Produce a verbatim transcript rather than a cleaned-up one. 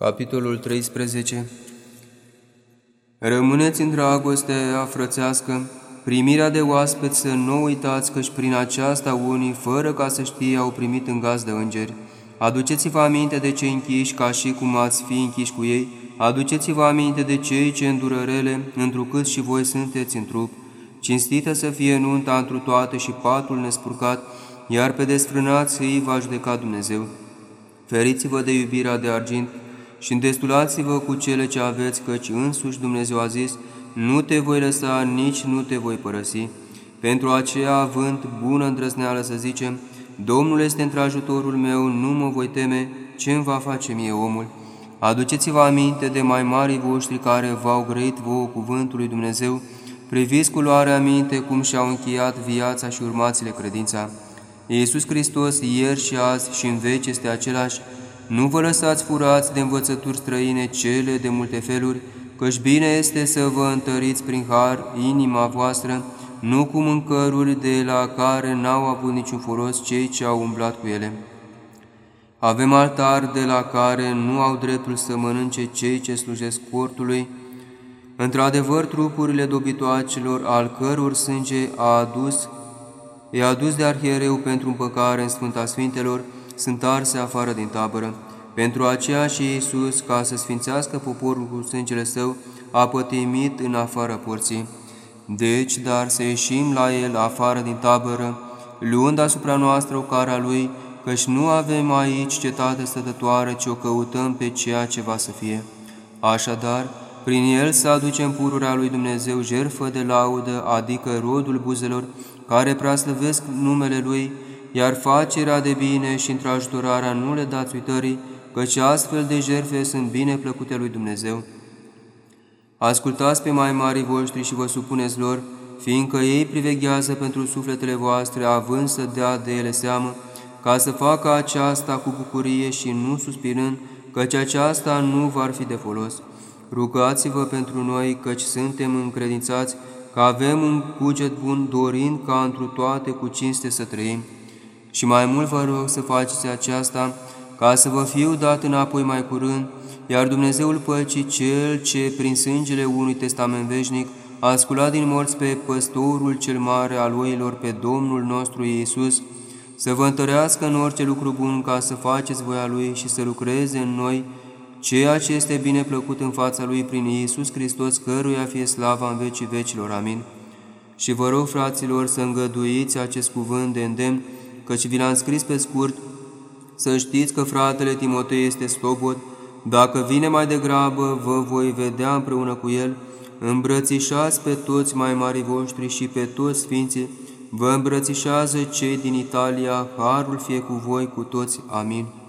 Capitolul treisprezece. Rămâneți în dragostea frățească, primirea de oaspeți să nu uitați, căci prin aceasta unii, fără ca să știe, au primit în gazdă îngeri. Aduceți-vă aminte de cei închiși, ca și cum ați fi închiși cu ei. Aduceți-vă aminte de cei ce îndură rele, întrucât și voi sunteți în trup. Cinstită să fie nunta întru toate și patul nespurcat, iar pe desfrânați îi va judeca Dumnezeu. Feriți-vă de iubirea de argint și îndestulați-vă cu cele ce aveți, căci însuși Dumnezeu a zis: nu te voi lăsa, nici nu te voi părăsi. Pentru aceea, având bună îndrăzneală să zicem: Domnul este într-ajutorul meu, nu mă voi teme, ce îmi va face mie omul. Aduceți-vă aminte de mai marii voștri care v-au grăit vouă cuvântul lui Dumnezeu, priviți cu luare aminte cum și-au încheiat viața și urmați-le credința. Iisus Hristos, ieri și azi și în veci este același. Nu vă lăsați furați de învățături străine, cele de multe feluri, căci bine este să vă întăriți prin har inima voastră, nu cu mâncăruri de la care n-au avut niciun folos cei ce au umblat cu ele. Avem altar de la care nu au dreptul să mănânce cei ce slujesc cortului, într-adevăr trupurile dobitoacelor, al căror sânge a adus, e adus de arhiereu pentru împăcare în Sfânta Sfintelor, sunt arse afară din tabără. Pentru aceea și Iisus, ca să sfințească poporul cu sângele Său, a pătimit în afara porții. Deci, dar să ieșim la El afară din tabără, luând asupra noastră o cara Lui, căci nu avem aici cetate stătătoare, ci o căutăm pe ceea ce va să fie. Așadar, prin El să aducem pururea lui Dumnezeu, jertfă de laudă, adică rodul buzelor, care preaslăvesc numele Lui, iar facerea de bine și într-ajutorarea nu le dați uitării, căci astfel de jertfe sunt bine plăcute lui Dumnezeu. Ascultați pe mai marii voștri și vă supuneți lor, fiindcă ei priveghează pentru sufletele voastre, având să dea de ele seamă, ca să facă aceasta cu bucurie și nu suspirând, căci aceasta nu v-ar fi de folos. Rugați-vă pentru noi, căci suntem încredințați că avem un cuget bun, dorind ca întru toate cu cinste să trăim. Și mai mult vă rog să faceți aceasta, ca să vă fiu dat înapoi mai curând, iar Dumnezeul păcii, Cel ce prin sângele unui testament veșnic a sculat din morți pe păstorul cel mare al oilor, pe Domnul nostru Iisus, să vă întărească în orice lucru bun, ca să faceți voia Lui și să lucreze în noi ceea ce este bine plăcut în fața Lui prin Iisus Hristos, căruia fie slava în vecii vecilor. Amin. Și vă rog, fraților, să îngăduiți acest cuvânt de îndemn, căci vi l-am scris pe scurt, să știți că fratele Timotei este slobod. Dacă vine mai degrabă, vă voi vedea împreună cu el. Îmbrățișați pe toți mai marii voștri și pe toți sfinții. Vă îmbrățișează cei din Italia, harul fie cu voi cu toți. Amin.